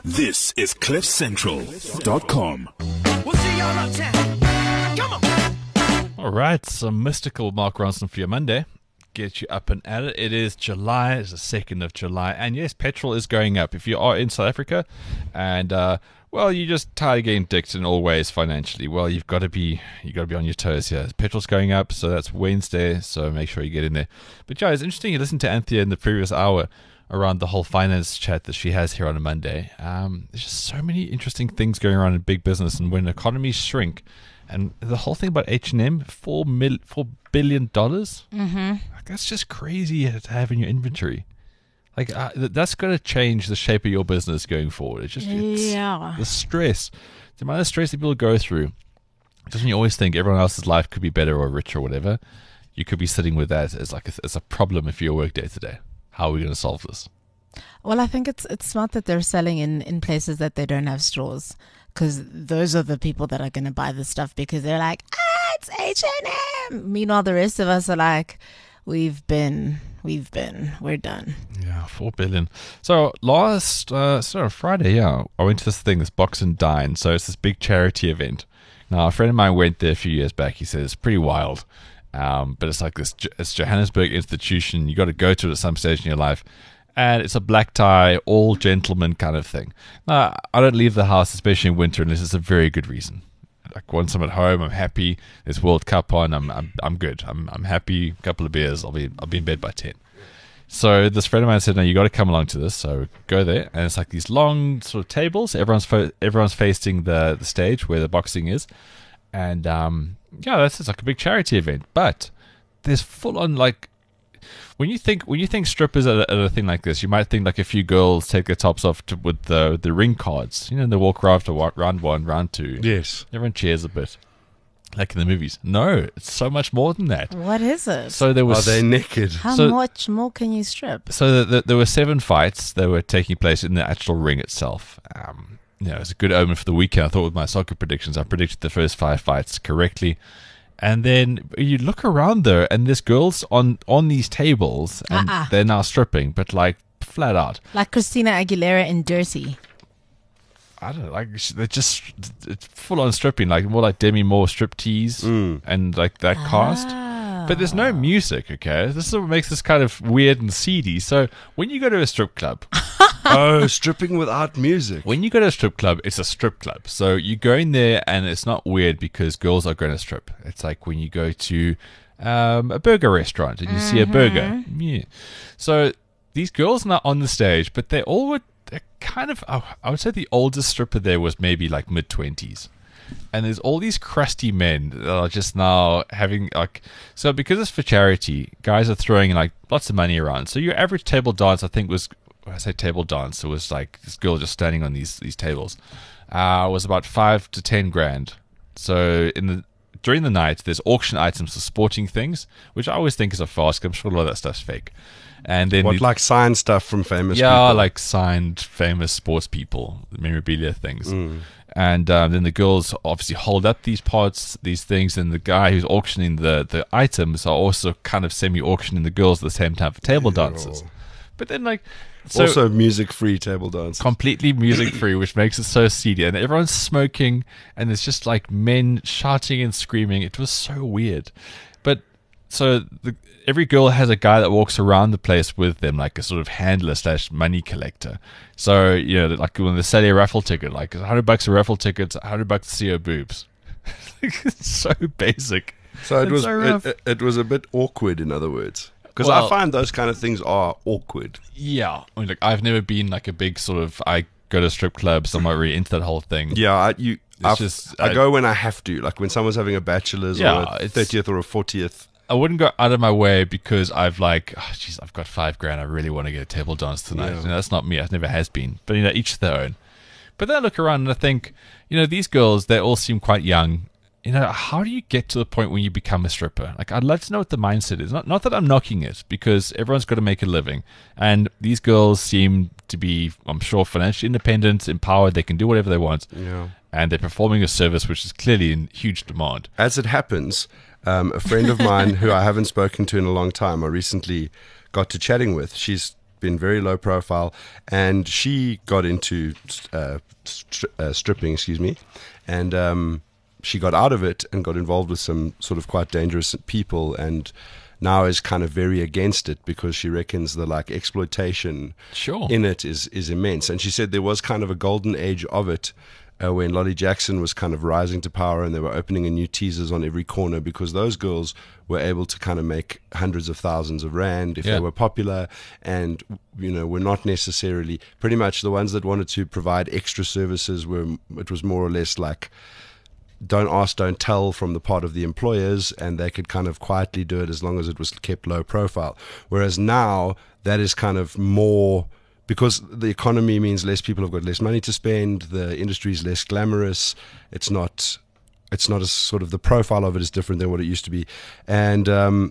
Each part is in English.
This is CliffCentral.com. We'll see y'all uptown. Come on. All right, some mystical Mark Ronson for your Monday. Get you up and at it. It is July. It's the 2nd of July. And yes, petrol is going up. If you are in South Africa and, well, you're just tired of getting dicked in all ways financially, well, you've got to be on your toes here. Petrol's going up, so that's Wednesday, so make sure you get in there. But yeah, it's interesting. You listened to Anthea in the previous hour around the whole finance chat that she has here on a Monday. There's just so many interesting things going around in big business, and when economies shrink, and the whole thing about H&M, $4 billion, like, that's just crazy to have in your inventory. Like, that's going to change the shape of your business going forward. It's the stress, the amount of stress that people go through. Just when you always think everyone else's life could be better or richer or whatever, you could be sitting with that as a problem for your work day today. How are we going to solve this? Well, I think it's smart that they're selling in places that they don't have stores, because those are the people that are going to buy the stuff, because they're like, it's H&M. Meanwhile, the rest of us are like, we're done. Yeah, $4 billion. So Friday, I went to this Box and Dine. So it's this big charity event. Now, a friend of mine went there a few years back. He said it's pretty wild. But it's like it's Johannesburg institution. You got to go to it at some stage in your life. And it's a black tie, all gentlemen kind of thing. Now, I don't leave the house, especially in winter, unless it's a very good reason. Like, once I'm at home, I'm happy. There's World Cup on. I'm good. I'm happy. A couple of beers. I'll be in bed by 10. So this friend of mine said, "No, you got to come along to this." So go there, and it's like these long sort of tables. Everyone's facing the stage where the boxing is, and it's like a big charity event. But there's full on, like, when you think strippers at a thing like this, you might think like a few girls take their tops off with the ring cards. They walk around to round one, round two. Yes. Everyone cheers a bit, like in the movies. No, it's so much more than that. What is it? So there was. Are they naked? How much more can you strip? So there were 7 fights that were taking place in the actual ring itself. It was a good omen for the weekend. I thought with my soccer predictions, I predicted the first 5 fights correctly. And then you look around there, and there's girls on these tables, and they're now stripping, but like flat out. Like Christina Aguilera in Dirty. I don't know, like they're just it's full on stripping, like more like Demi Moore striptease and like that cast. But there's no music, okay? This is what makes this kind of weird and seedy. So when you go to a strip club... stripping without music. When you go to a strip club, it's a strip club. So you go in there, and it's not weird because girls are going to strip. It's like when you go to a burger restaurant and you see a burger. Yeah. So these girls are not on the stage, but they're kind of... I would say the oldest stripper there was maybe like mid-20s. And there's all these crusty men that are just now having like... So because it's for charity, guys are throwing like lots of money around. So your average table dance, I think, was... When I say table dance, it was like this girl just standing on these tables. Was about 5 to 10 grand. So during the night, there's auction items for sporting things, which I always think is a farce. I'm sure a lot of that stuff's fake. And then like signed stuff from famous people? Yeah, like signed famous sports people, memorabilia things. And then the girls obviously hold up these pots, these things, and the guy who's auctioning the items are also kind of semi-auctioning the girls at the same time for table dances. But then, like... So also music-free table dances. Completely music-free, which makes it so seedy. And everyone's smoking, and there's just like men shouting and screaming. It was so weird. But so every girl has a guy that walks around the place with them, like a sort of handler / money collector. So, like when they sell you a raffle ticket, like $100 a raffle ticket, $100 to see her boobs. It's so basic. So it was a bit awkward, in other words. Because I find those kind of things are awkward. Yeah. I mean, like, I've never been like a big sort of, I go to strip clubs, I'm not really into that whole thing. Yeah, I go when I have to. Like when someone's having a bachelor's or a 30th or a 40th. I wouldn't go out of my way because I've like, I've got $5,000. I really want to get a table dance tonight. Yeah. That's not me. It never has been. But, each their own. But then I look around and I think, these girls, they all seem quite young. How do you get to the point when you become a stripper? Like, I'd love to know what the mindset is. Not that I'm knocking it, because everyone's got to make a living. And these girls seem to be, I'm sure, financially independent, empowered. They can do whatever they want. Yeah. And they're performing a service which is clearly in huge demand. As it happens, a friend of mine who I haven't spoken to in a long time, I recently got to chatting with, she's been very low profile, and she got into stripping, and she got out of it and got involved with some sort of quite dangerous people, and now is kind of very against it because she reckons the like exploitation in it is immense. And she said there was kind of a golden age of it when Lolly Jackson was kind of rising to power, and they were opening a new teasers on every corner because those girls were able to kind of make hundreds of thousands of rand if they were popular, and were not necessarily, pretty much the ones that wanted to provide extra services it was more or less like don't ask, don't tell from the part of the employers, and they could kind of quietly do it as long as it was kept low profile. Whereas now that is kind of more, because the economy means less people have got less money to spend, the industry is less glamorous, it's not as sort of, the profile of it is different than what it used to be, and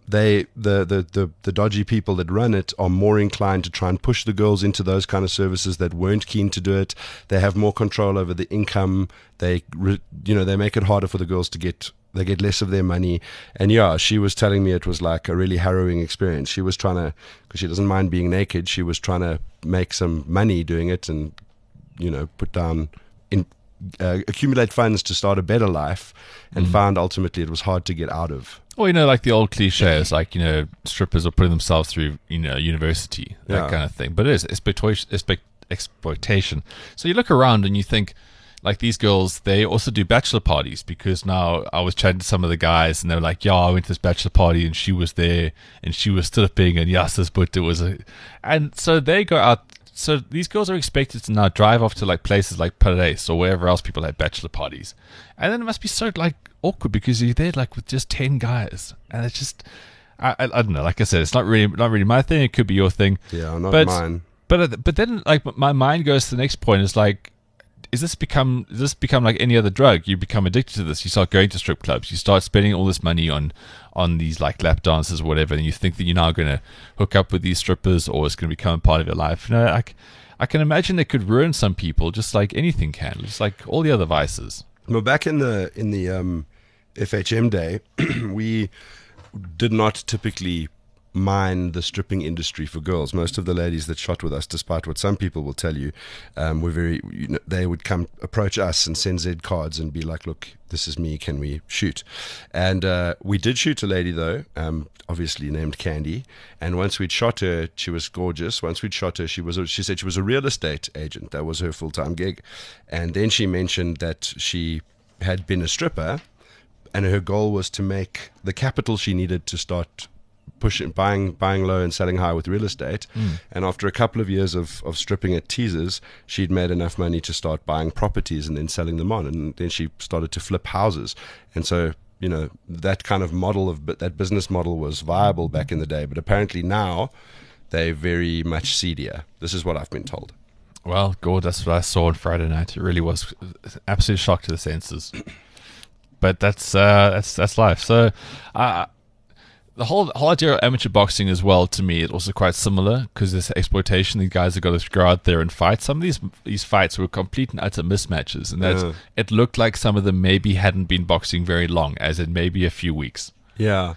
the dodgy people that run it are more inclined to try and push the girls into those kind of services that weren't keen to do it. They have more control over the income. They make it harder for the girls to get. They get less of their money. And she was telling me it was like a really harrowing experience. She was trying to, because she doesn't mind being naked, she was trying to make some money doing it and put down accumulate funds to start a better life, and found ultimately it was hard to get out of. Well, like the old cliche is like, strippers are putting themselves through, university, that kind of thing. But it is exploitation. So you look around and you think, like, these girls, they also do bachelor parties, because now I was chatting to some of the guys and they were like, I went to this bachelor party and she was there and she was stripping and Yasas, but it was and so they go out. So these girls are expected to now drive off to like places like Paris or wherever else people have bachelor parties, and then it must be so like awkward because you're there like with just 10 guys, and it's just I don't know. Like I said, it's not really my thing. It could be your thing. Yeah, not mine. But then like my mind goes to the next point. Is like, does this become like any other drug? You become addicted to this. You start going to strip clubs. You start spending all this money on these like lap dances or whatever, and you think that you're now going to hook up with these strippers, or it's going to become a part of your life. I can imagine it could ruin some people, just like anything can, just like all the other vices. Well, back in the FHM day, we did not typically mine the stripping industry for girls. Most of the ladies that shot with us, despite what some people will tell you, were very, they would come approach us and send Z cards and be like, look, this is me, can we shoot? And we did shoot a lady though, obviously named Candy, and once we'd shot her, she was gorgeous. Once we'd shot her, she said she was a real estate agent. That was her full-time gig. And then she mentioned that she had been a stripper, and her goal was to make the capital she needed to start buying low and selling high with real estate. And after a couple of years of stripping at teasers, she'd made enough money to start buying properties and then selling them on, and then she started to flip houses. And so that kind of model that business model was viable back in the day, but apparently now they're very much seedier. This is what I've been told. Well, God, that's what I saw on Friday night. It really was an absolute shock to the senses. But that's life. So the whole idea of amateur boxing as well, to me, is also quite similar, because there's exploitation. These guys have got to go out there and fight. Some of these fights were complete and utter mismatches, and it looked like some of them maybe hadn't been boxing very long, as in maybe a few weeks. Yeah,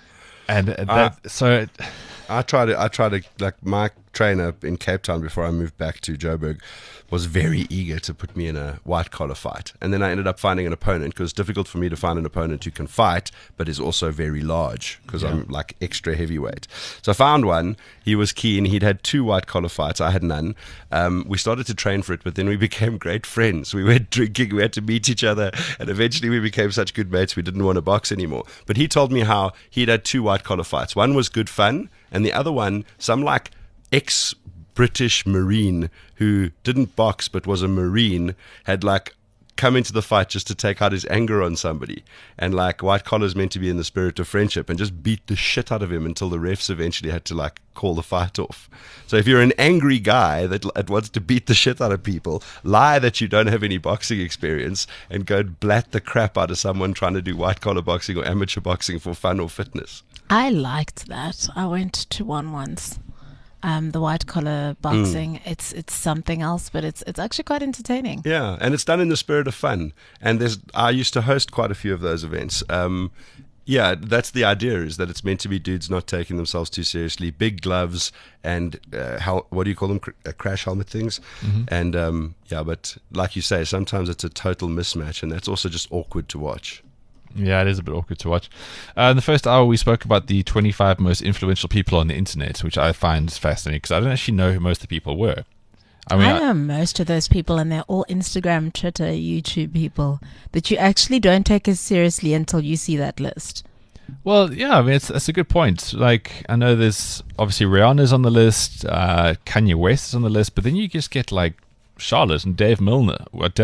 so I try to like, my trainer in Cape Town before I moved back to Joburg was very eager to put me in a white collar fight, and then I ended up finding an opponent, because it's difficult for me to find an opponent who can fight but is also very large, because I'm like extra heavyweight. So I found one. He was keen. He'd had 2 white collar fights. I had none. We started to train for it, but then we became great friends. We went drinking. We had to meet each other, and eventually we became such good mates we didn't want to box anymore. But he told me how he'd had 2 white collar fights. One was good fun, and the other one, some like ex-British Marine who didn't box but was a Marine, had like come into the fight just to take out his anger on somebody, and like white collar's meant to be in the spirit of friendship, and just beat the shit out of him until the refs eventually had to like call the fight off. So if you're an angry guy that wants to beat the shit out of people, lie that you don't have any boxing experience and go and blat the crap out of someone trying to do white collar boxing or amateur boxing for fun or fitness. I liked that. I went to one once. The white collar boxing, it's something else, but it's actually quite entertaining. Yeah, and it's done in the spirit of fun. And I used to host quite a few of those events. Yeah, that's the idea, is that it's meant to be dudes not taking themselves too seriously. Big gloves and, what do you call them? Crash helmet things. And, but like you say, sometimes it's a total mismatch, and that's also just awkward to watch. Yeah, it is a bit awkward to watch. In the first hour, we spoke about the 25 most influential people on the internet, which I find fascinating because I don't actually know who most of the people were. I know most of those people, and they're all Instagram, Twitter, YouTube people that you actually don't take as seriously until you see that list. Well, yeah, I mean, it's a good point. Like, I know there's obviously Rihanna's on the list, Kanye West is on the list, but then you just get like Charlotte and Dave Wilner.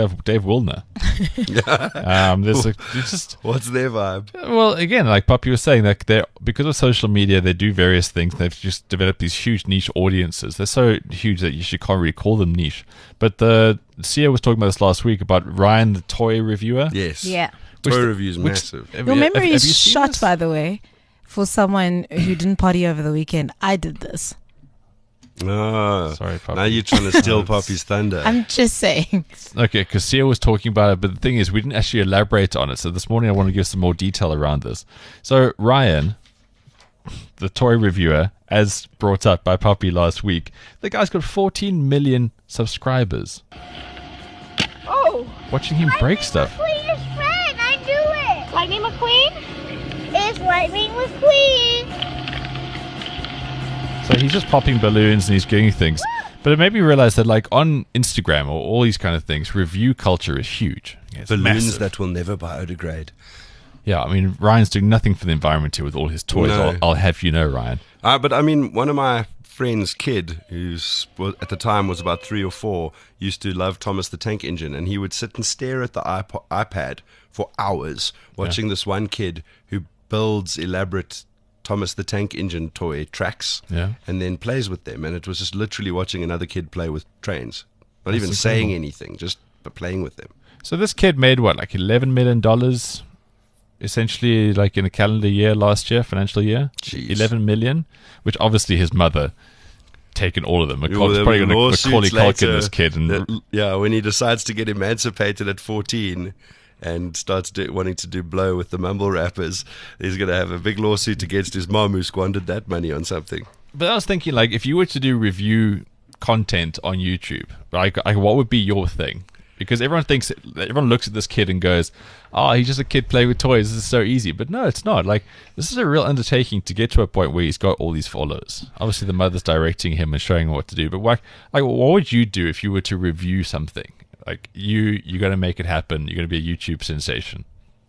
What's their vibe? Well, again, like Poppy was saying, like because of social media, they do various things. They've just developed these huge niche audiences. They're so huge that you can't really call them niche. But Sia was talking about this last week about Ryan, the toy reviewer. Yes. Yeah. Toy review's massive. Your memory is shot, by the way, for someone who didn't party over the weekend. I did this. Oh, sorry, Poppy. Now you're trying to steal Poppy's thunder. I'm just saying. Okay, because Sia was talking about it, but the thing is, we didn't actually elaborate on it. So this morning, I want to give some more detail around this. So Ryan, the toy reviewer, as brought up by Poppy last week, the guy's got 14 million subscribers. Oh! Watching him break stuff. Lightning McQueen is friend. I knew it. Lightning McQueen is Lightning McQueen. So he's just popping balloons and he's doing things. But it made me realize that, like, on Instagram or all these kind of things, review culture is huge. It's Balloons massive. that will never biodegrade. Yeah, I mean, Ryan's doing nothing for the environment here with all his toys. No. I'll have you know, Ryan. But I mean, one of my friend's kid, at the time was about 3 or 4, used to love Thomas the Tank Engine, and he would sit and stare at the iPad for hours watching this one kid who builds elaborate Thomas the Tank Engine toy tracks and then plays with them. And it was just literally watching another kid play with trains. Not even saying anything, just playing with them. So this kid made what, like $11 million essentially, like in a calendar year last year, financial year? Jeez. 11 million, which obviously his mother taken all of them. Well, Macaulay's probably going to Macaulay Culkin later, this kid. And when he decides to get emancipated at 14 and starts wanting to do blow with the mumble rappers, he's going to have a big lawsuit against his mom who squandered that money on something. But I was thinking, like, if you were to do review content on YouTube, like what would be your thing? Because everyone looks at this kid and goes, "Oh, he's just a kid playing with toys. This is so easy." But no, it's not. Like, this is a real undertaking to get to a point where he's got all these followers. Obviously, the mother's directing him and showing him what to do. But like, what would you do if you were to review something? Like, you're going to make it happen. You're going to be a YouTube sensation.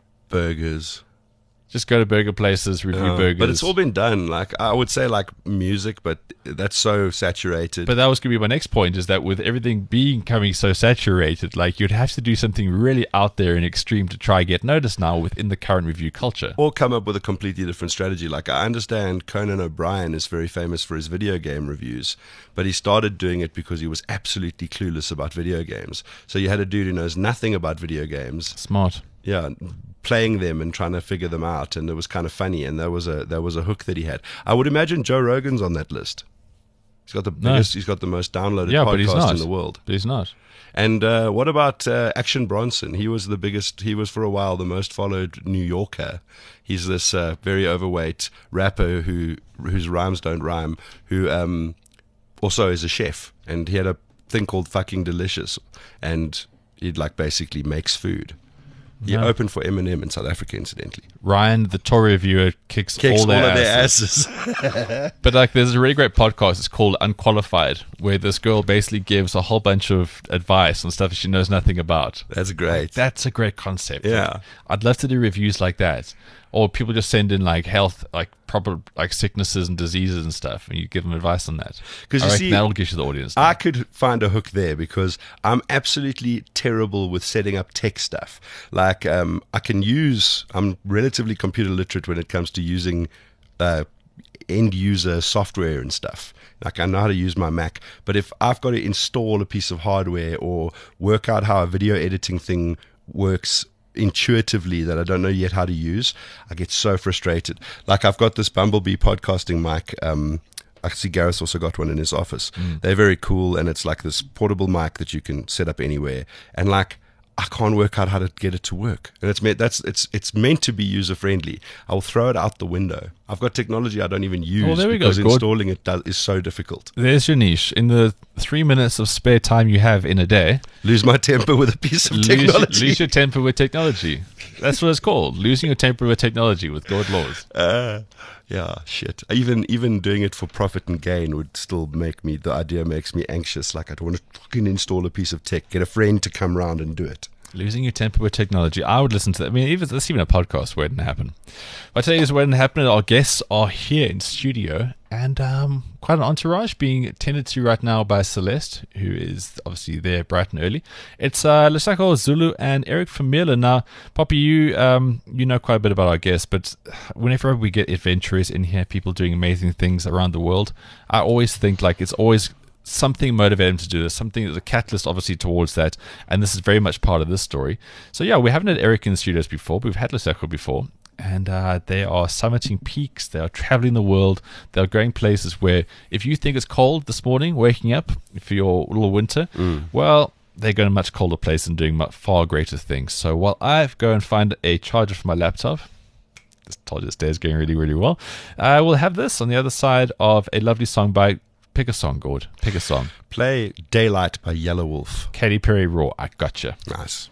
Burgers. Just go to burger places, review burgers. But it's all been done. Like, I would say like music, but that's so saturated. But that was going to be my next point, is that with everything becoming so saturated, like, you'd have to do something really out there and extreme to try get noticed now within the current review culture. Or come up with a completely different strategy. Like, I understand Conan O'Brien is very famous for his video game reviews, but he started doing it because he was absolutely clueless about video games. So you had a dude who knows nothing about video games. Smart. Yeah, playing them and trying to figure them out, and it was kind of funny, and there was a hook that he had. I would imagine Joe Rogan's on that list. He's got the biggest, he's got the most downloaded podcast in the world. But he's not. And what about Action Bronson? He was the biggest. He was for a while the most followed New Yorker. He's this very overweight rapper whose rhymes don't rhyme, who also is a chef, and he had a thing called Fucking Delicious, and he like basically makes food. He opened for Eminem in South Africa, incidentally. Ryan, the toy reviewer, kicks all of their their asses. asses. But like, there's a really great podcast. It's called Unqualified, where this girl basically gives a whole bunch of advice on stuff she knows nothing about. That's great. Like, that's a great concept. Yeah. Like, I'd love to do reviews like that. Or people just send in like health, like proper like sicknesses and diseases and stuff, and you give them advice on that. Because I you reckon see, that'll get you the audience. I could find a hook there because I'm absolutely terrible with setting up tech stuff. Like, I'm relatively computer literate when it comes to using end user software and stuff. Like, I know how to use my Mac, but if I've got to install a piece of hardware or work out how a video editing thing works intuitively that I don't know yet how to use, I get so frustrated. Like, I've got this Bumblebee podcasting mic. I see Gareth also got one in his office. They're very cool, and it's like this portable mic that you can set up anywhere. And like, I can't work out how to get it to work. And it's meant to be user friendly. I will throw it out the window. I've got technology I don't even use there we go, because Gord. installing it is so difficult. There's your niche. In the 3 minutes of spare time you have in a day, Lose my temper with a piece of technology. lose your temper with technology. That's what it's called. Losing your temper with technology with Gord Laws. Yeah, shit. Even doing it for profit and gain would still the idea makes me anxious. Like, I don't want to fucking install a piece of tech, get a friend to come round and do it. Losing your temper with technology. I would listen to that. I mean, that's even a podcast waiting to happen. But today is waiting to happen. Our guests are here in studio, and quite an entourage being tended to right now by Celeste, who is obviously there bright and early. It's Lesego Zulu and Eric Vermeulen. Now, Poppy, you know quite a bit about our guests, but whenever we get adventurers in here, people doing amazing things around the world, I always think like it's always something motivated him to do this, something that's a catalyst obviously towards that, and this is very much part of this story. So yeah, we haven't had Eric in the studios before, but we've had Lesego before, and they are summiting peaks, they are traveling the world, they are going places where if you think it's cold this morning, waking up for your little winter, well, they're going to much colder place and doing far greater things. So while I go and find a charger for my laptop, this told you this day is going really, really well, we'll have this on the other side of a lovely song by Pick a song, Gord. Pick a song. Play Daylight by Yellow Wolf. Katy Perry, Raw. I gotcha. Nice.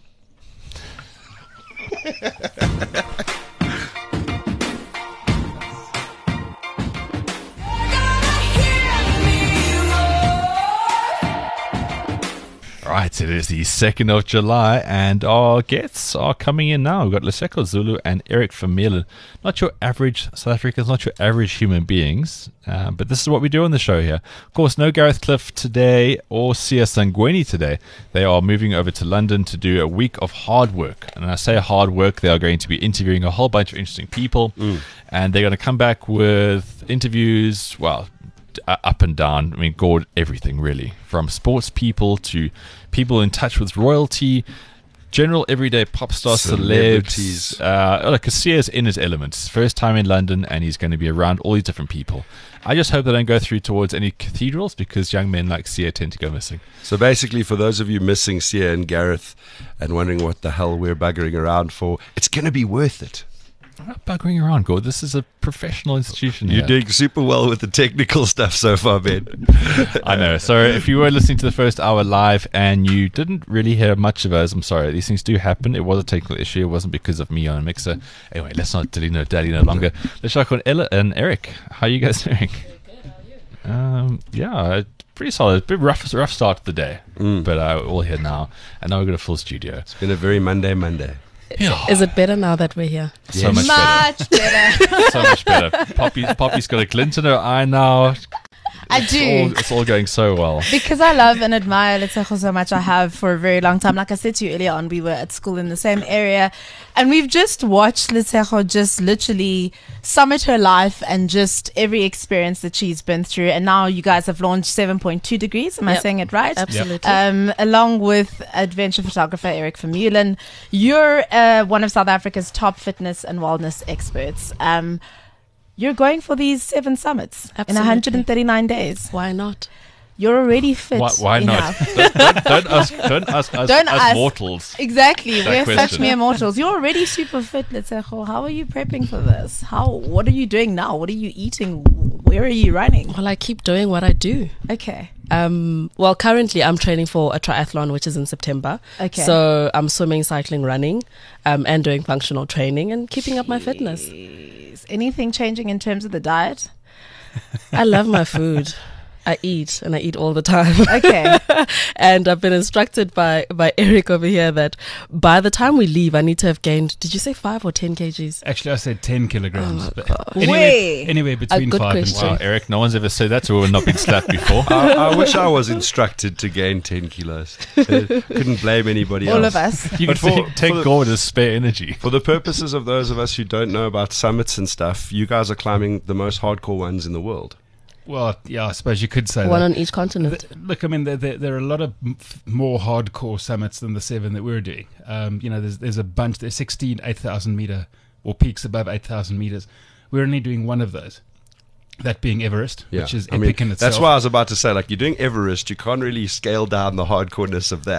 Right, it is the 2nd of July, and our guests are coming in now. We've got Lesego Zulu and Eric Vermeulen. Not your average South Africans, not your average human beings, but this is what we do on the show here. Of course, no Gareth Cliff today or Sia Sangweni today. They are moving over to London to do a week of hard work. And when I say hard work, they are going to be interviewing a whole bunch of interesting people, and they're going to come back with interviews, well, up and down. I mean, Gord, everything really, from sports people to people in touch with royalty, general everyday pop stars, Celebrities. celebs. Like Asia's in his element. It's his first time in London, and he's going to be around all these different people. I just hope they don't go through towards any cathedrals, because young men like Sia tend to go missing. So basically, for those of you missing Sia and Gareth and wondering what the hell we're buggering around for, it's going to be worth it. I'm not buggering around, Gord. This is a professional institution You're here. doing super well with the technical stuff so far, Ben. I know. So if you were listening to the first hour live and you didn't really hear much of us, I'm sorry. These things do happen. It was a technical issue. It wasn't because of me on a mixer. Anyway, let's not dilly no longer. Let's check on Ella and Eric. How are you guys doing? Yeah, pretty solid. Bit rough start to the day, but we're all here now, and now we've got a full studio. It's been a very Monday. Yeah. Is it better now that we're here? So much better. So much better. Poppy's got a glint in her eye now. I do. It's all going so well. Because I love and admire Lesego so much. I have for a very long time. Like I said to you earlier on, we were at school in the same area, and we've just watched Lesego just literally summit her life and just every experience that she's been through. And now you guys have launched 7.2 Degrees. Am I saying it right? Absolutely. Along with adventure photographer Eric Vermeulen. You're one of South Africa's top fitness and wellness experts. You're going for these 7 summits in Absolutely. 139 days. Why not? You're already fit. Why not? enough. Don't ask us Don't us ask. mortals. Exactly. That We're question. such mere mortals. You're already super fit, Lesego. How are you prepping for this? What are you doing now? What are you eating? Where are you running? Well, I keep doing what I do. Okay. Well, currently I'm training for a triathlon, which is in September. Okay. So I'm swimming, cycling, running, and doing functional training and keeping up my fitness. Is anything changing in terms of the diet? I love my food. I eat, and I eat all the time. Okay. And I've been instructed by Eric over here that by the time we leave, I need to have gained, did you say 5 or 10 kgs? Actually, I said 10 kilograms. Oh, but God. anywhere between good 5 and question. 10. Wow, Eric, no one's ever said that, so we've not been slapped before. I wish I was instructed to gain 10 kilos. Couldn't blame anybody All else. of us. You But can for take the- Gord as spare energy. For the purposes of those of us who don't know about summits and stuff, you guys are climbing the most hardcore ones in the world. Well, yeah, I suppose you could say One that. on each continent. Look, I mean, there are a lot of more hardcore summits than the 7 that we're doing. There's a bunch. There's 16 8,000 meter or peaks above 8,000 meters. We're only doing one of those. That being Everest, which is epic in itself. That's why I was about to say, like, you're doing Everest, you can't really scale down the hardcoreness of that.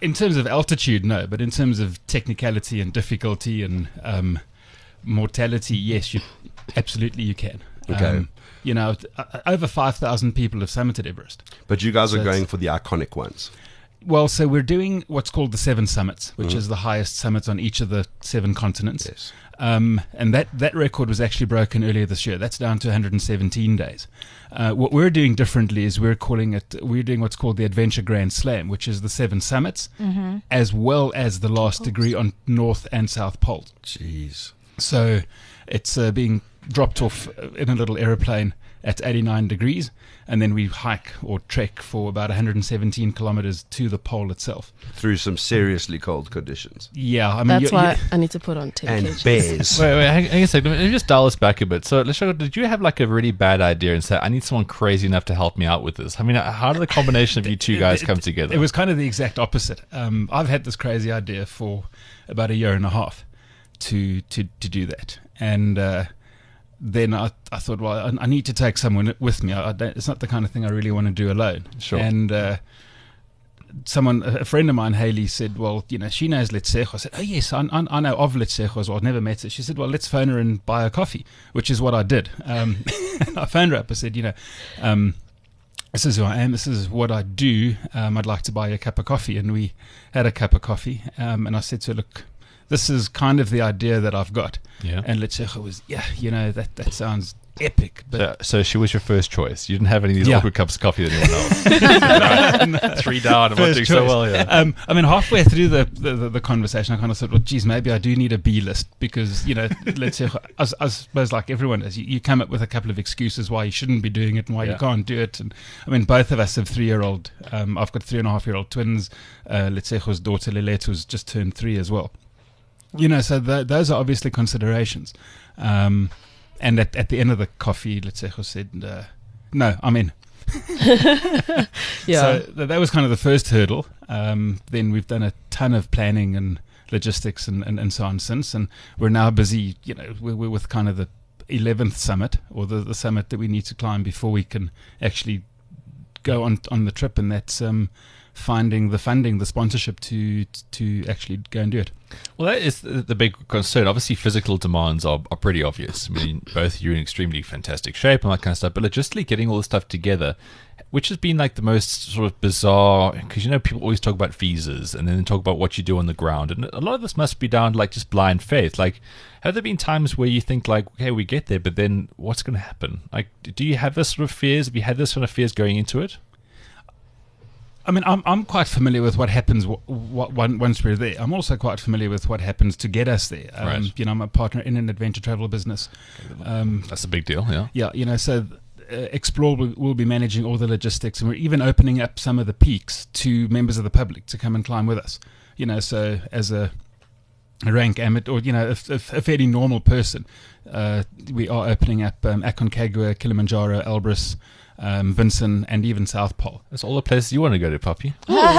In terms of altitude, no, but in terms of technicality and difficulty and mortality, yes, absolutely you can. Okay. Over 5,000 people have summited Everest. But you guys So are going it's- for the iconic ones. Well, so we're doing what's called the 7 summits, which is the highest summits on each of the 7 continents. Yes. And that record was actually broken earlier this year. That's down to 117 days. What we're doing differently is we're doing what's called the Adventure Grand Slam, which is the 7 summits, as well as the last degree on North and South Pole. Jeez. So it's being dropped off in a little aeroplane at 89 degrees, and then we hike or trek for about 117 kilometers to the pole itself. Through some seriously cold conditions. Yeah, I mean, That's why I need to put on 10 And kgs. bears. Wait, hang on a second. Let me just dial this back a bit. So, Leshoko, did you have like a really bad idea and say, I need someone crazy enough to help me out with this? I mean, how did the combination of you two guys come together? It was kind of the exact opposite. I've had this crazy idea for about a year and a half to do that. And then I thought, well, I need to take someone with me. It's not the kind of thing I really want to do alone. Sure. And a friend of mine, Haley, said, well, she knows Letsejo. I said, oh, yes, I know of Letsejo as well. I've never met her. She said, well, let's phone her and buy her coffee, which is what I did. I phoned her up. I said, this is who I am. This is what I do. I'd like to buy you a cup of coffee. And we had a cup of coffee. And I said to her, look, this is kind of the idea that I've got. Yeah. And Letsejo was, that sounds epic. But So she was your first choice. You didn't have any of these Yeah. awkward cups of coffee that anyone else. 3 down. I'm not First doing so choice. well. Yeah. I mean, halfway through the conversation, I kind of thought, well, geez, maybe I do need a B list because, let's say, I suppose like everyone does, you come up with a couple of excuses why you shouldn't be doing it and why you can't do it. And I mean, both of us have 3-year-old. I've got 3.5-year-old twins. Letsejo's daughter, Lileto's just turned 3 as well. So those are obviously considerations. And at the end of the coffee, Letsejo said, no, I'm in. Yeah. So that was kind of the first hurdle. Then we've done a ton of planning and logistics and so on since, and we're now busy, we're with kind of the 11th summit, or the summit that we need to climb before we can actually go on the trip, and that's finding the funding, the sponsorship to actually go and do it. Well, that is the big concern. Obviously, physical demands are pretty obvious. I mean, both you're in extremely fantastic shape and that kind of stuff, but logistically getting all this stuff together, which has been like the most sort of bizarre, because people always talk about visas and then they talk about what you do on the ground, and a lot of this must be down to like just blind faith. Like, have there been times where you think like, okay, we get there, but then what's going to happen? Like, do you have this sort of fears? Have you had this sort of fears going into it? I mean, I'm quite familiar with what happens once we're there. I'm also quite familiar with what happens to get us there. Right. I'm a partner in an adventure travel business. That's a big deal, yeah. Yeah, so Explore will be managing all the logistics, and we're even opening up some of the peaks to members of the public to come and climb with us. So as a rank amateur, or a fairly normal person, we are opening up Aconcagua, Kilimanjaro, Elbrus, Vinson, and even South Pole. That's all the places you want to go to, Poppy.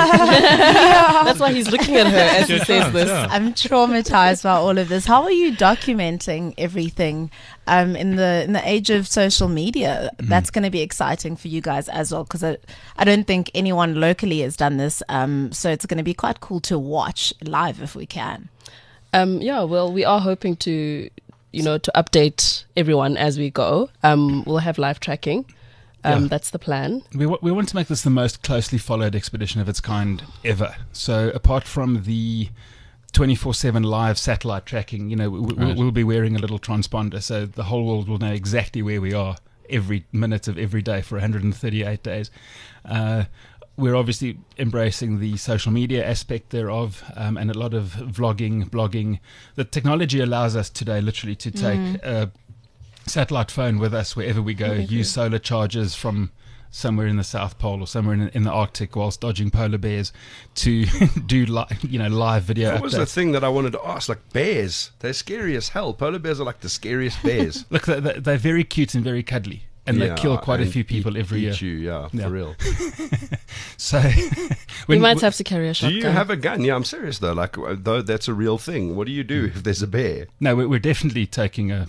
That's why he's looking at her as he says this. I'm traumatized by all of this. How are you documenting everything in the age of social media? That's going to be exciting for you guys as well, because I don't think anyone locally has done this. So it's going to be quite cool to watch live if we can. Well, we are hoping to update everyone as we go. We'll have live tracking. That's the plan. We want to make this the most closely followed expedition of its kind ever. So apart from the 24/7 live satellite tracking, we'll be wearing a little transponder, so the whole world will know exactly where we are every minute of every day for 138 days. We're obviously embracing the social media aspect thereof, and a lot of vlogging, blogging. The technology allows us today literally to take a satellite phone with us wherever we go, use solar chargers from somewhere in the South Pole or somewhere in the Arctic whilst dodging polar bears to do live video That updates. was the thing that I wanted to ask. Like bears, they're scary as hell. Polar bears are like the scariest bears. Look, they're very cute and very cuddly, and they kill quite a and few people every year. eat you, Yeah. for real. So We might have to carry a Do shotgun. you have a gun? Yeah, I'm serious though. Like, though that's a real thing. What do you do if there's a bear? No, we're definitely taking a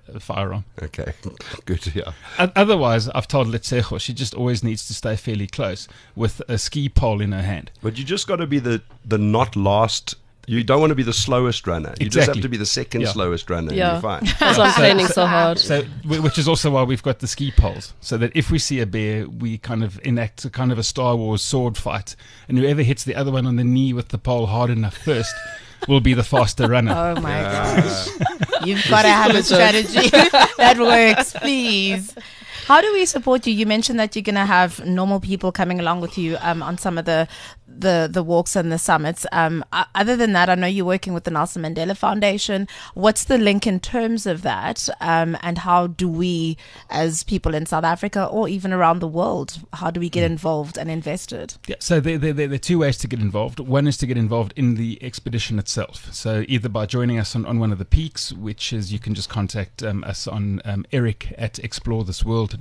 firearm. Okay, good to hear. Otherwise, I've told Letsejo she just always needs to stay fairly close with a ski pole in her hand. But you just got to be the not last. You don't want to be the slowest runner. You just have to be the second slowest runner. Yeah. And you're fine. That's why I'm training so hard. So, which is also why we've got the ski poles, so that if we see a bear, we kind of enact a kind of a Star Wars sword fight, and whoever hits the other one on the knee with the pole hard enough first will be the faster runner. Oh my gosh. You've got to have a strategy that works, please. How do we support you? You mentioned that you're going to have normal people coming along with you on some of the walks and the summits. Other than that, I know you're working with the Nelson Mandela Foundation. What's the link in terms of that? And how do we, as people in South Africa or even around the world, how do we get involved and invested? Yeah, so there are two ways to get involved. One is to get involved in the expedition itself. So either by joining us on one of the peaks, which is you can just contact us on eric@explorethisworld.com.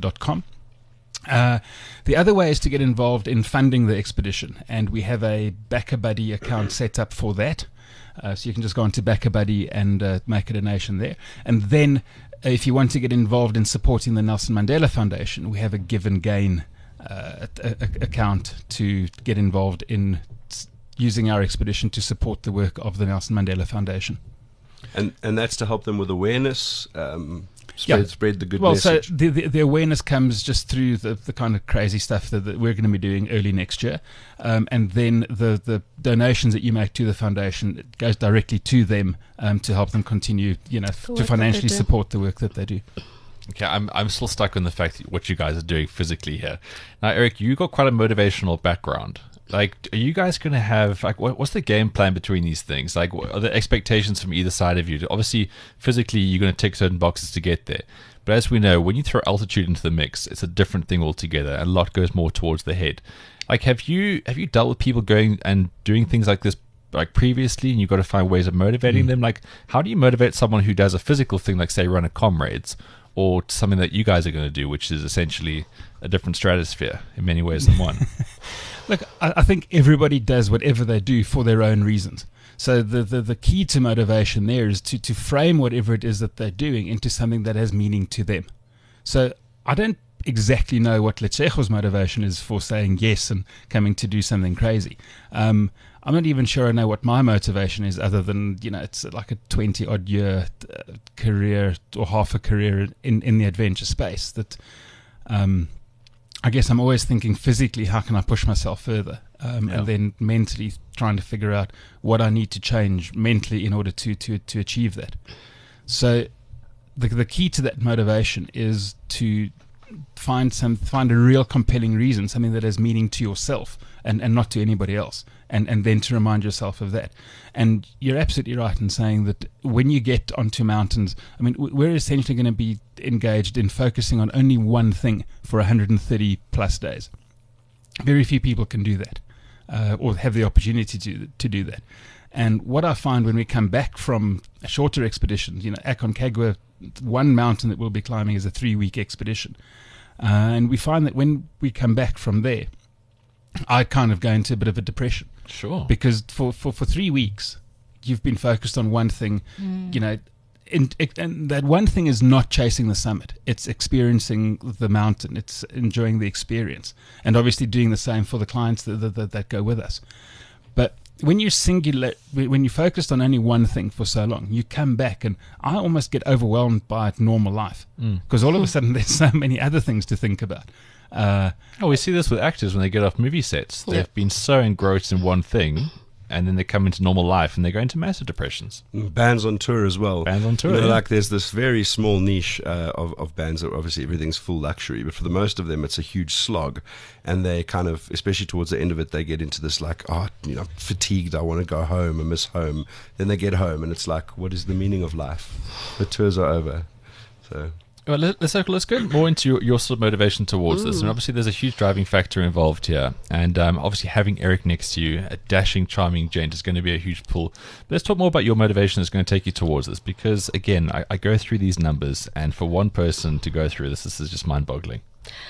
The other way is to get involved in funding the expedition, and we have a BackaBuddy account set up for that. So you can just go onto BackaBuddy and make a donation there. And then if you want to get involved in supporting the Nelson Mandela Foundation, we have a Give and Gain account to get involved in using our expedition to support the work of the Nelson Mandela Foundation. And that's to help them with awareness, spread the good well, message. So the awareness comes just through the kind of crazy stuff that we're going to be doing early next year. And then the donations that you make to the foundation, it goes directly to them to help them continue, to financially support the work that they do. Okay, I'm still stuck on the fact that what you guys are doing physically here. Now, Eric, you got quite a motivational background. Like, are you guys going to have, like, what's the game plan between these things? Like, what are the expectations from either side of you? Obviously, physically, you're going to tick certain boxes to get there. But as we know, when you throw altitude into the mix, it's a different thing altogether. And a lot goes more towards the head. Like, have you dealt with people going and doing things like this, like, previously, and you've got to find ways of motivating them? Like, how do you motivate someone who does a physical thing, like, say, run a Comrades, or something that you guys are going to do, which is essentially a different stratosphere in many ways than one? Look, I think everybody does whatever they do for their own reasons. So the key to motivation there is to frame whatever it is that they're doing into something that has meaning to them. So I don't exactly know what Letsejo's motivation is for saying yes and coming to do something crazy. I'm not even sure I know what my motivation is, other than, it's like a 20-odd year career or half a career in the adventure space that... I guess I'm always thinking physically, how can I push myself further? And then mentally trying to figure out what I need to change mentally in order to achieve that. So the key to that motivation is to find a real compelling reason, something that has meaning to yourself and not to anybody else. And then to remind yourself of that. And you're absolutely right in saying that when you get onto mountains, I mean, we're essentially going to be engaged in focusing on only one thing for 130 plus days. Very few people can do that or have the opportunity to do that. And what I find when we come back from a shorter expedition, Aconcagua, one mountain that we'll be climbing is a 3-week expedition. And we find that when we come back from there, I kind of go into a bit of a depression. Sure. Because for 3 weeks, you've been focused on one thing, and that one thing is not chasing the summit. It's experiencing the mountain. It's enjoying the experience. And obviously doing the same for the clients that go with us. But when you're when you're focused on only one thing for so long, you come back, and I almost get overwhelmed by normal life. Because all of a sudden there's so many other things to think about. We see this with actors when they get off movie sets. They've been so engrossed in one thing, and then they come into normal life and they go into massive depressions. Bands on tour as well. Bands on tour, like there's this very small niche of bands that obviously everything's full luxury, but for the most of them it's a huge slog, and they kind of, especially towards the end of it, they get into this like, fatigued, I want to go home, I miss home. Then they get home and it's like, what is the meaning of life? The tours are over. So... Well, let's go more into your sort of motivation towards this. And obviously there's a huge driving factor involved here. And obviously having Eric next to you, a dashing, charming gent, is going to be a huge pull. But let's talk more about your motivation that's going to take you towards this. Because, again, I go through these numbers, and for one person to go through this is just mind-boggling.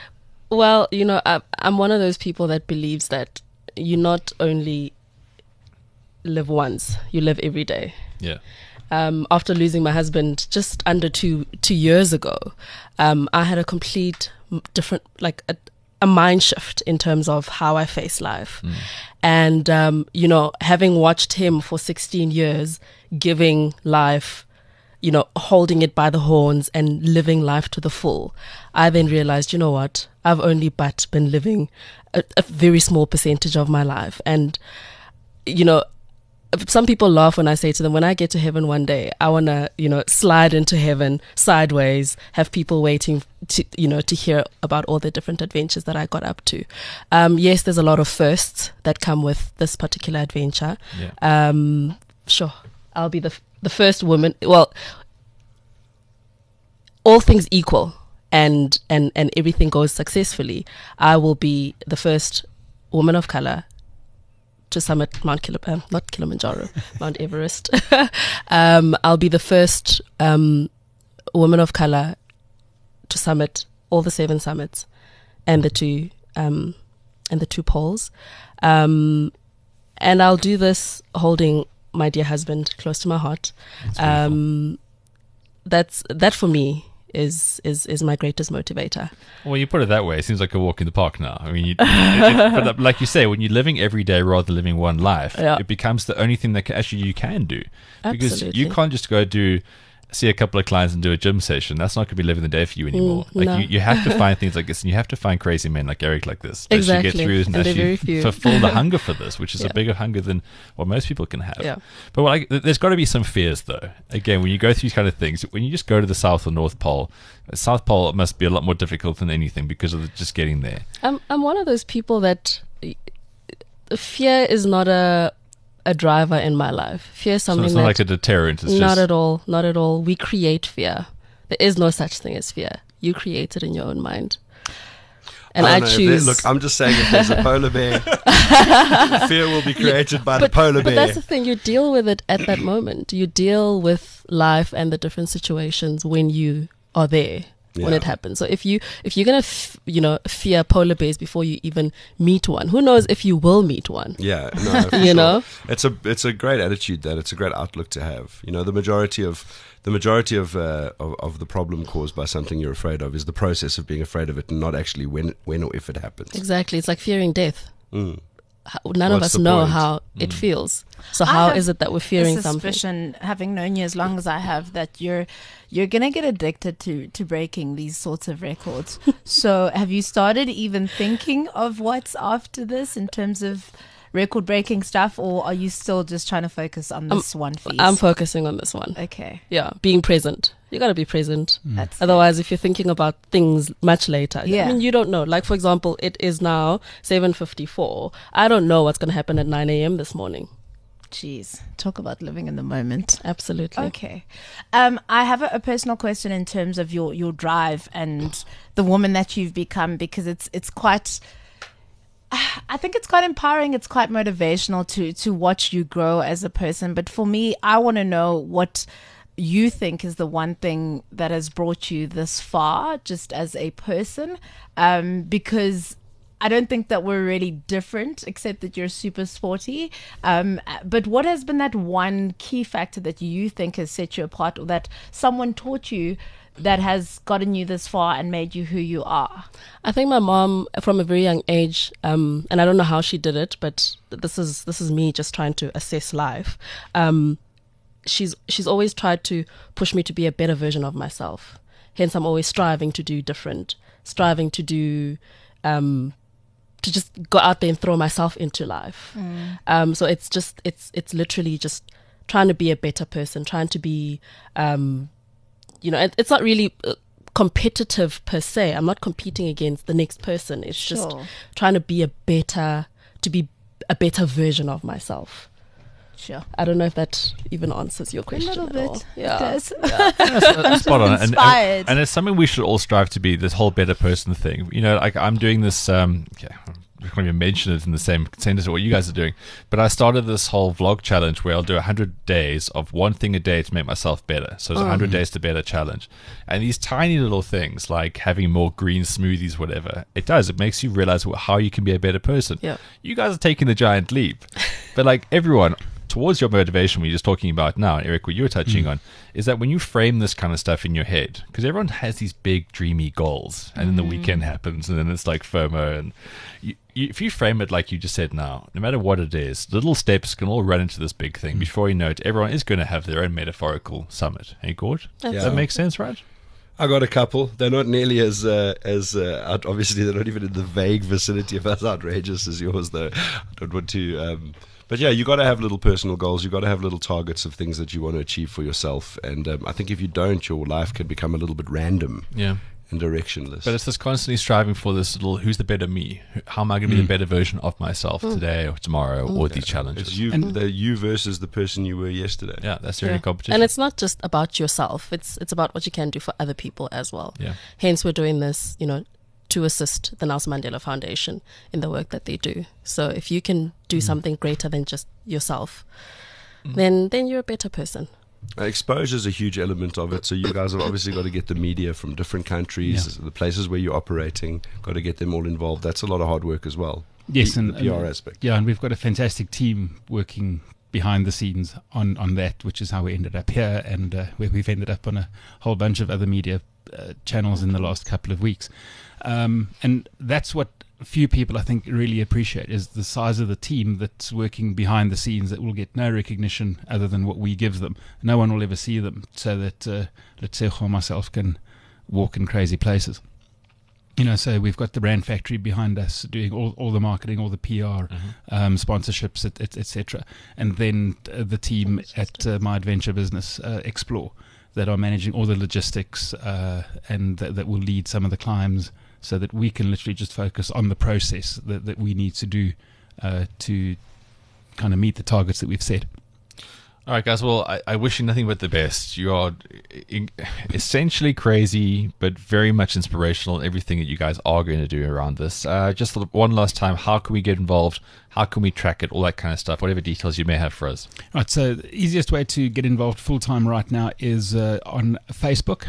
Well, I'm one of those people that believes that you not only live once. You live every day. Yeah. After losing my husband just under two years ago, I had a complete different, like a mind shift in terms of how I face life. And, having watched him for 16 years, giving life, holding it by the horns and living life to the full, I then realized, you know what, I've only but been living a very small percentage of my life. And, some people laugh when I say to them, when I get to heaven one day, I want to, slide into heaven sideways, have people waiting to, to hear about all the different adventures that I got up to. Yes, there's a lot of firsts that come with this particular adventure. Yeah. Sure. I'll be the first woman. Well, all things equal and everything goes successfully, I will be the first woman of color to summit Mount Everest. I'll be the first woman of color to summit all the 7 summits and the two poles. And I'll do this holding my dear husband close to my heart. That for me is my greatest motivator. Well, you put it that way, it seems like a walk in the park now. I mean, but like you say, when you're living every day rather than living one life, it becomes the only thing that you can do. Because you can't just go see a couple of clients and do a gym session. That's not going to be living the day for you anymore. You have to find things like this, and you have to find crazy men like Eric like this that actually get through and actually fulfill the hunger for this, which is a bigger hunger than what most people can have. Yeah. But there's got to be some fears, though. Again, when you go through these kind of things, when you just go to the South or North Pole, South Pole must be a lot more difficult than anything because of just getting there. I'm one of those people that fear is not a driver in my life. Fear is something so it's not like a deterrent. It's not just... at all. Not at all. We create fear. There is no such thing as fear. You create it in your own mind. And I choose. Look, I'm just saying, if there's a polar bear, fear will be created by the polar bear. But that's the thing. You deal with it at that moment. You deal with life and the different situations when you are there. When it happens. So if you're gonna fear polar bears before you even meet one, who knows if you will meet one? Yeah, no, for you know, it's a great attitude. It's a great outlook to have. The majority of the problem caused by something you're afraid of is the process of being afraid of it, and not actually when or if it happens. Exactly, it's like fearing death. None of us know how it feels. So how is it that we're fearing something? Having known you as long as I have, that you're gonna get addicted to breaking these sorts of records. So have you started even thinking of what's after this in terms of record breaking stuff, or are you still just trying to focus on this one feast? I'm focusing on this one. Okay. Yeah, being present. You got to be present. Otherwise, if you're thinking about things much later, I mean, you don't know. Like, for example, it is now 7:54. I don't know what's going to happen at 9 a.m. this morning. Jeez, talk about living in the moment. Absolutely. Okay. I have a personal question in terms of your drive and the woman that you've become, because it's quite... I think it's quite empowering. It's quite motivational to watch you grow as a person. But for me, I want to know what you think is the one thing that has brought you this far, just as a person, because I don't think that we're really different, except that you're super sporty. But what has been that one key factor that you think has set you apart, or that someone taught you that has gotten you this far and made you who you are? I think my mom, from a very young age, and I don't know how she did it, but this is me just trying to assess life. She's always tried to push me to be a better version of myself. Hence, I'm always striving to do different, striving to do, to just go out there and throw myself into life. So it's literally just trying to be a better person, trying to be, it's not really competitive per se. I'm not competing against the next person. It's just trying to be a better version of myself. Sure. I don't know if that even answers your question. A little bit. Yeah. It does. That's spot on. Inspired. And it's something we should all strive to be, this whole better person thing. Like I'm doing this, I can't even mention it in the same sentence as what you guys are doing, but I started this whole vlog challenge where I'll do 100 days of one thing a day to make myself better. So it's 100 days to better challenge. And these tiny little things, like having more green smoothies, whatever, it makes you realize how you can be a better person. Yeah. You guys are taking the giant leap, but like everyone, towards your motivation we're just talking about now, Eric, what you were touching on, is that when you frame this kind of stuff in your head, because everyone has these big dreamy goals, and then the weekend happens, and then it's like FOMO, and if you frame it like you just said now, no matter what it is, little steps can all run into this big thing. Before you know it, everyone is going to have their own metaphorical summit. Hey, Gord? Does that make sense, right? I got a couple. They're not nearly as obviously they're not even in the vague vicinity of as outrageous as yours, though. I don't want to. But yeah, you got to have little personal goals. You got to have little targets of things that you want to achieve for yourself. And I think if you don't, your life can become a little bit random. Yeah. And directionless. But it's just constantly striving for this little, who's the better me? How am I going to be the better version of myself today or tomorrow or these challenges? It's you, the you versus the person you were yesterday. Yeah, that's the only competition. And it's not just about yourself. It's about what you can do for other people as well. Yeah. Hence, we're doing this, to assist the Nelson Mandela Foundation in the work that they do. So if you can do something greater than just yourself, then you're a better person. Exposure is a huge element of it. So you guys have obviously got to get the media from different countries, the places where you're operating, got to get them all involved. That's a lot of hard work as well. Yes, the PR aspect. Yeah, and we've got a fantastic team working behind the scenes on that, which is how we ended up here, and where we've ended up on a whole bunch of other media channels in the last couple of weeks. And that's what few people I think really appreciate, is the size of the team that's working behind the scenes that will get no recognition other than what we give them. No one will ever see them, so that Letseho and myself can walk in crazy places. So we've got the Brand Factory behind us doing all the marketing, all the PR, sponsorships, etc. And then the team at My Adventure Business, Explore, that are managing all the logistics and that will lead some of the climbs, so that we can literally just focus on the process that we need to do to kind of meet the targets that we've set. All right, guys. Well, I wish you nothing but the best. You are essentially crazy, but very much inspirational in everything that you guys are going to do around this. Just one last time, how can we get involved? How can we track it? All that kind of stuff, whatever details you may have for us. Right, so the easiest way to get involved full-time right now is on Facebook.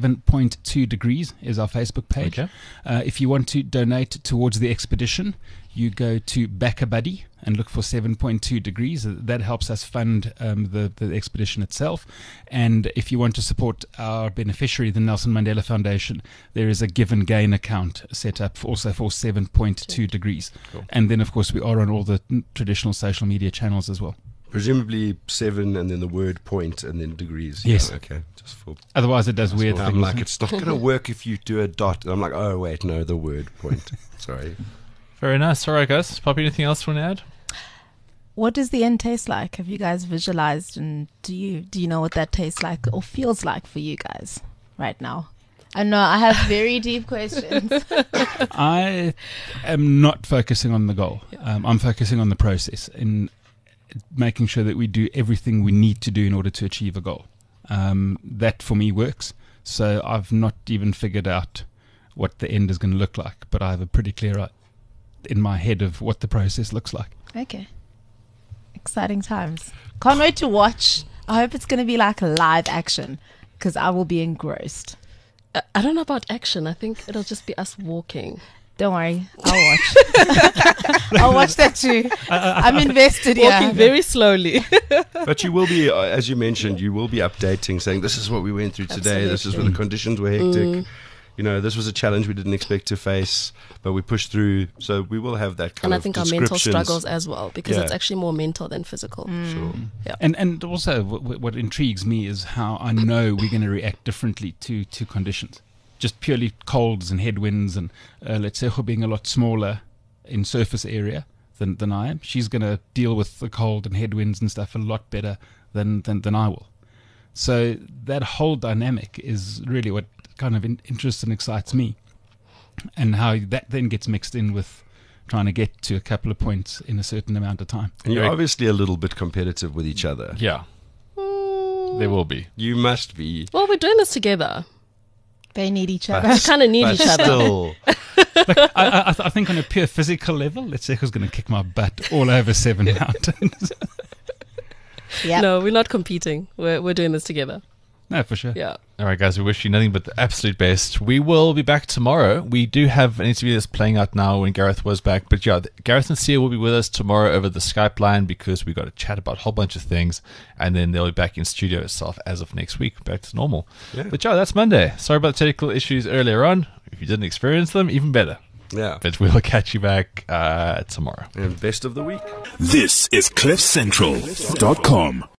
7.2 Degrees is our Facebook page. Okay. If you want to donate towards the expedition, you go to BackaBuddy and look for 7.2 Degrees. That helps us fund the expedition itself. And if you want to support our beneficiary, the Nelson Mandela Foundation, there is a Give and Gain account set up also for 7.2 Degrees. Cool. And then, of course, we are on all the traditional social media channels as well. Presumably 7 and then the word point and then degrees. Yes. Yeah, okay. Just for Otherwise, it does weird things. I'm like, it's not going to work if you do a dot. And I'm like, oh, wait, no, the word point. Sorry. Very nice. All right, guys. Poppy, anything else you want to add? What does the end taste like? Have you guys visualized, and do you know what that tastes like or feels like for you guys right now? I know I have very deep questions. I am not focusing on the goal. I'm focusing on the process, in making sure that we do everything we need to do in order to achieve a goal. That for me works. So I've not even figured out what the end is going to look like, but I have a pretty clear in my head of what the process looks like. Okay. Exciting times. Can't wait to watch. I hope it's going to be like live action, because I will be engrossed. I don't know about action. I think it'll just be us walking. Don't worry, I'll watch. I'll watch that too. I'm invested here. Walking very slowly. But you will be, as you mentioned, you will be updating, saying this is what we went through today. This is when the conditions were hectic. This was a challenge we didn't expect to face, but we pushed through. So we will have that kind of descriptions. And I think our mental struggles as well, because it's actually more mental than physical. Sure. Yeah. And also what intrigues me is how I know we're going to react differently to conditions. Just purely colds and headwinds, and Letseho being a lot smaller in surface area than I am. She's going to deal with the cold and headwinds and stuff a lot better than I will. So that whole dynamic is really what kind of interests and excites me, and how that then gets mixed in with trying to get to a couple of points in a certain amount of time. And you're obviously a little bit competitive with each other. Yeah. There will be. You must be. Well, we're doing this together. They need each other. We kind of need each other. Still. Like, I think on a pure physical level, Letseho's going to kick my butt all over 7 mountains. Yep. No, we're not competing. We're doing this together. No, for sure. Yeah. All right, guys, we wish you nothing but the absolute best. We will be back tomorrow. We do have an interview that's playing out now when Gareth was back. But yeah, Gareth and Sia will be with us tomorrow over the Skype line because we got to chat about a whole bunch of things. And then they'll be back in studio itself as of next week, back to normal. Yeah. But yeah, that's Monday. Sorry about the technical issues earlier on. If you didn't experience them, even better. Yeah. But we'll catch you back tomorrow. And best of the week. This is CliffCentral.com.